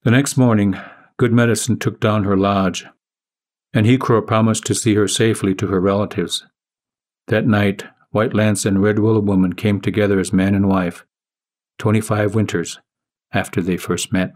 The next morning, Good Medicine took down her lodge, and Hecrow promised to see her safely to her relatives. That night, White Lance and Red Willow Woman came together as man and wife, 25 winters after they first met.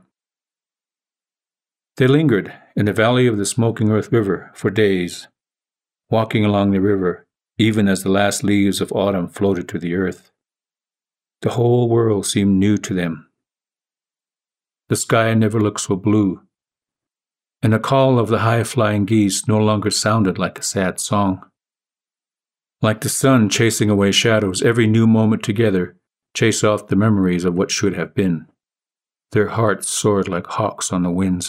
They lingered in the valley of the Smoking Earth River for days, walking along the river even as the last leaves of autumn floated to the earth. The whole world seemed new to them. The sky never looked so blue, and the call of the high-flying geese no longer sounded like a sad song. Like the sun chasing away shadows, every new moment together chased off the memories of what should have been. Their hearts soared like hawks on the winds.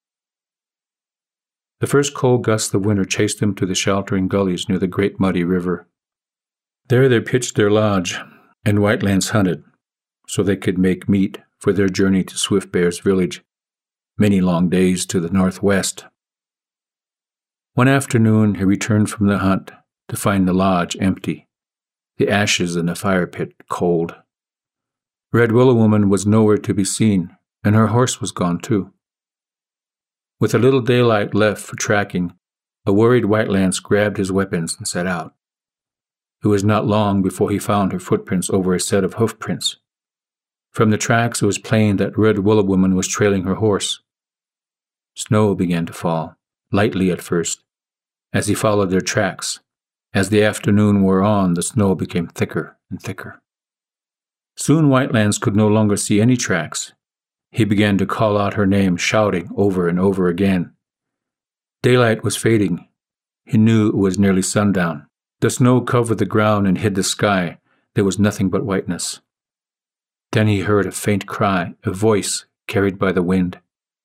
The first cold gusts of winter chased them to the sheltering gullies near the Great Muddy River. There they pitched their lodge, and White Lance hunted, so they could make meat for their journey to Swift Bear's village, many long days to the northwest. One afternoon he returned from the hunt to find the lodge empty, the ashes in the fire pit cold. Red Willow Woman was nowhere to be seen, and her horse was gone too. With a little daylight left for tracking, a worried White Lance grabbed his weapons and set out. It was not long before he found her footprints over a set of hoof prints. From the tracks it was plain that Red Willow Woman was trailing her horse. Snow began to fall, lightly at first, as he followed their tracks. As the afternoon wore on, the snow became thicker and thicker. Soon White Lance could no longer see any tracks. He began to call out her name, shouting over and over again. Daylight was fading. He knew it was nearly sundown. The snow covered the ground and hid the sky. There was nothing but whiteness. Then he heard a faint cry, a voice carried by the wind.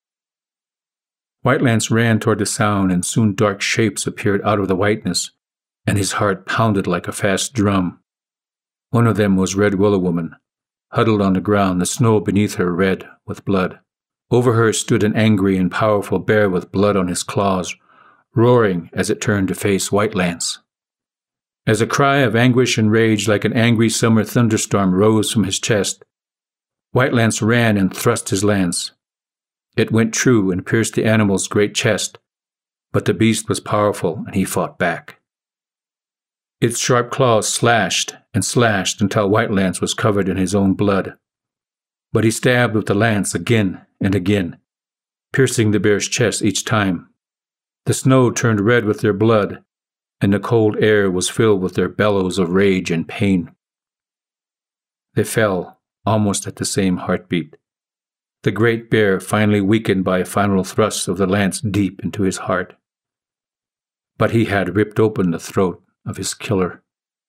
White Lance ran toward the sound, and soon dark shapes appeared out of the whiteness, and his heart pounded like a fast drum. One of them was Red Willow Woman, huddled on the ground, the snow beneath her red with blood. Over her stood an angry and powerful bear with blood on his claws, roaring as it turned to face White Lance. As a cry of anguish and rage like an angry summer thunderstorm rose from his chest, White Lance ran and thrust his lance. It went true and pierced the animal's great chest, but the beast was powerful and he fought back. Its sharp claws slashed and slashed until White Lance was covered in his own blood. But he stabbed with the lance again and again, piercing the bear's chest each time. The snow turned red with their blood, and the cold air was filled with their bellows of rage and pain. They fell, almost at the same heartbeat. The great bear finally weakened by a final thrust of the lance deep into his heart. But he had ripped open the throat of his killer.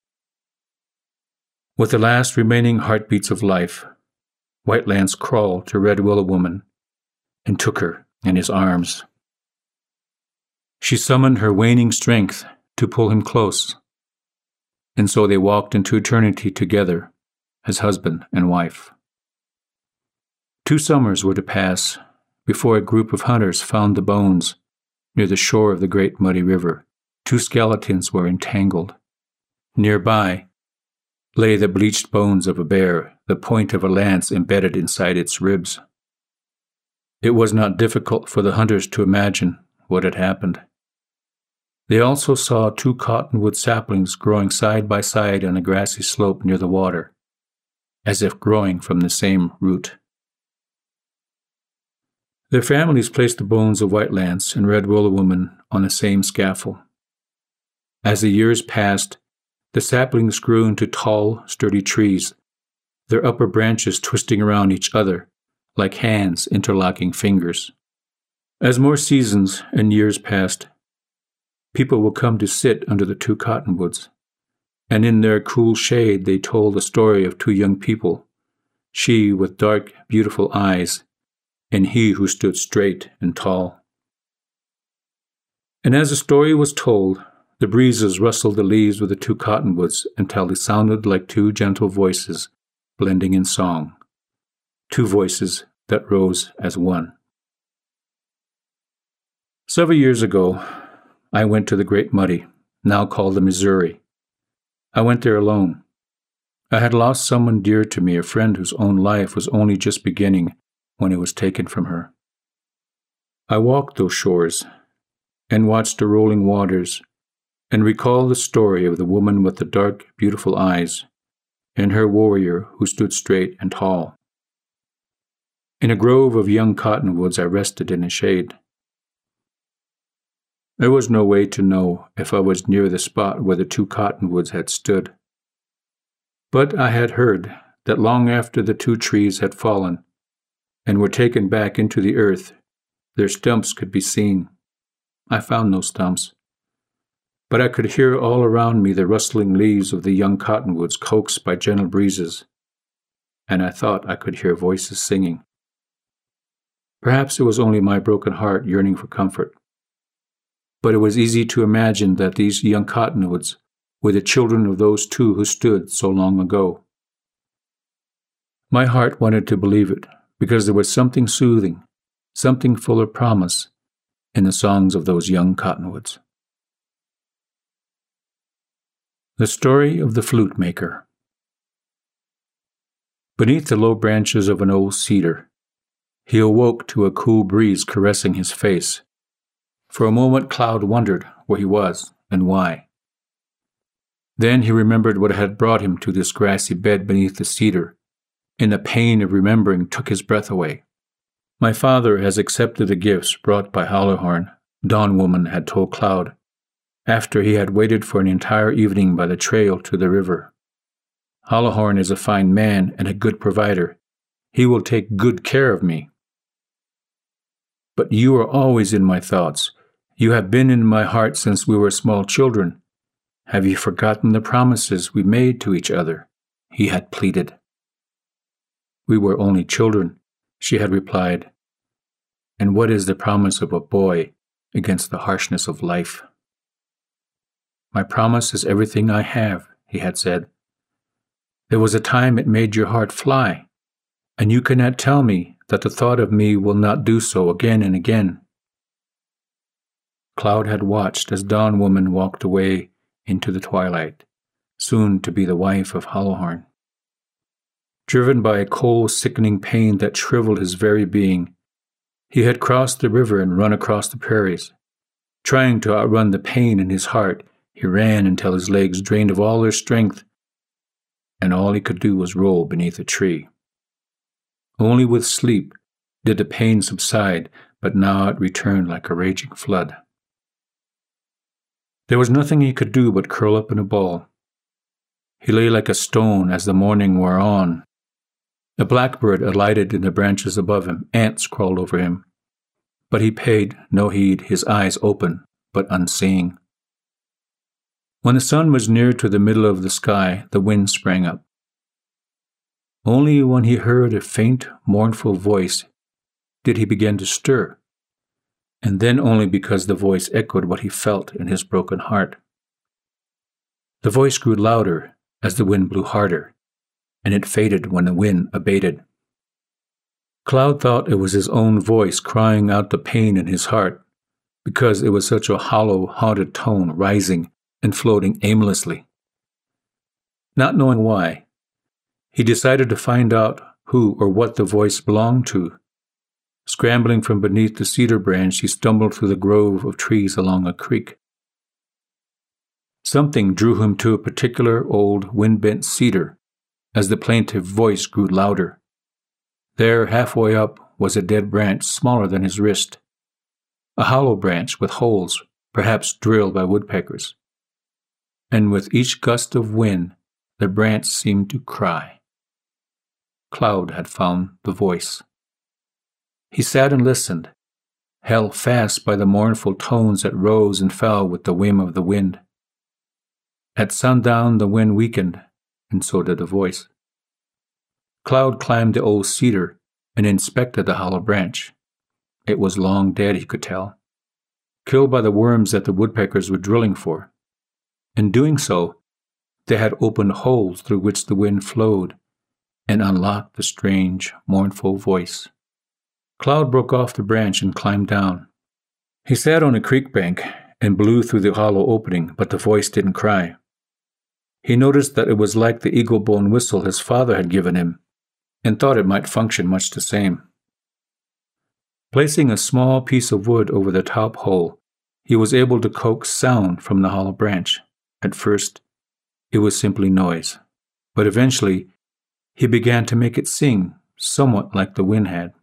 With the last remaining heartbeats of life, White Lance crawled to Red Willow Woman and took her in his arms. She summoned her waning strength to pull him close, and so they walked into eternity together as husband and wife. 2 summers were to pass before a group of hunters found the bones near the shore of the Great Muddy River. 2 skeletons were entangled. Nearby lay the bleached bones of a bear, the point of a lance embedded inside its ribs. It was not difficult for the hunters to imagine what had happened. They also saw 2 cottonwood saplings growing side by side on a grassy slope near the water, as if growing from the same root. Their families placed the bones of White Lance and Red Willow Woman on the same scaffold. As the years passed, the saplings grew into tall, sturdy trees, their upper branches twisting around each other like hands interlocking fingers. As more seasons and years passed, people would come to sit under the 2 cottonwoods, and in their cool shade they told the story of 2 young people, she with dark, beautiful eyes, and he who stood straight and tall. And as the story was told, the breezes rustled the leaves of the 2 cottonwoods until they sounded like 2 gentle voices blending in song, 2 voices that rose as one. Several years ago, I went to the Great Muddy, now called the Missouri. I went there alone. I had lost someone dear to me, a friend whose own life was only just beginning when it was taken from her. I walked those shores and watched the rolling waters and recalled the story of the woman with the dark, beautiful eyes and her warrior who stood straight and tall. In a grove of young cottonwoods, I rested in the shade. There was no way to know if I was near the spot where the two cottonwoods had stood. But I had heard that long after the two trees had fallen and were taken back into the earth, their stumps could be seen. I found no stumps, but I could hear all around me the rustling leaves of the young cottonwoods coaxed by gentle breezes, and I thought I could hear voices singing. Perhaps it was only my broken heart yearning for comfort, but it was easy to imagine that these young cottonwoods were the children of those two who stood so long ago. My heart wanted to believe it, because there was something soothing, something full of promise in the songs of those young cottonwoods. The Story of the Flute Maker. Beneath the low branches of an old cedar, he awoke to a cool breeze caressing his face. For a moment Cloud wondered where he was and why. Then he remembered what had brought him to this grassy bed beneath the cedar, and the pain of remembering took his breath away. "My father has accepted the gifts brought by Hollowhorn," Dawn Woman had told Cloud, after he had waited for an entire evening by the trail to the river. "Hollowhorn is a fine man and a good provider. He will take good care of me. But you are always in my thoughts. You have been in my heart since we were small children. Have you forgotten the promises we made to each other?" he had pleaded. "We were only children," she had replied. "And what is the promise of a boy against the harshness of life?" "My promise is everything I have," he had said. "There was a time it made your heart fly, and you cannot tell me that the thought of me will not do so again and again." Cloud had watched as Dawn Woman walked away into the twilight, soon to be the wife of Hollowhorn. Driven by a cold, sickening pain that shriveled his very being, he had crossed the river and run across the prairies. Trying to outrun the pain in his heart, he ran until his legs drained of all their strength, and all he could do was roll beneath a tree. Only with sleep did the pain subside, but now it returned like a raging flood. There was nothing he could do but curl up in a ball. He lay like a stone as the morning wore on. A blackbird alighted in the branches above him. Ants crawled over him. But he paid no heed, his eyes open, but unseeing. When the sun was near to the middle of the sky, the wind sprang up. Only when he heard a faint, mournful voice did he begin to stir, and then only because the voice echoed what he felt in his broken heart. The voice grew louder as the wind blew harder, and it faded when the wind abated. Cloud thought it was his own voice crying out the pain in his heart, because it was such a hollow, haunted tone rising and floating aimlessly. Not knowing why, he decided to find out who or what the voice belonged to. Scrambling from beneath the cedar branch, he stumbled through the grove of trees along a creek. Something drew him to a particular old, wind-bent cedar as the plaintive voice grew louder. There, halfway up, was a dead branch smaller than his wrist, a hollow branch with holes, perhaps drilled by woodpeckers. And with each gust of wind, the branch seemed to cry. Cloud had found the voice. He sat and listened, held fast by the mournful tones that rose and fell with the whim of the wind. At sundown the wind weakened, and so did the voice. Cloud climbed the old cedar and inspected the hollow branch. It was long dead, he could tell, killed by the worms that the woodpeckers were drilling for. In doing so, they had opened holes through which the wind flowed and unlocked the strange, mournful voice. Cloud broke off the branch and climbed down. He sat on a creek bank and blew through the hollow opening, but the voice didn't cry. He noticed that it was like the eagle-bone whistle his father had given him, and thought it might function much the same. Placing a small piece of wood over the top hole, he was able to coax sound from the hollow branch. At first, it was simply noise, but eventually, he began to make it sing somewhat like the wind had.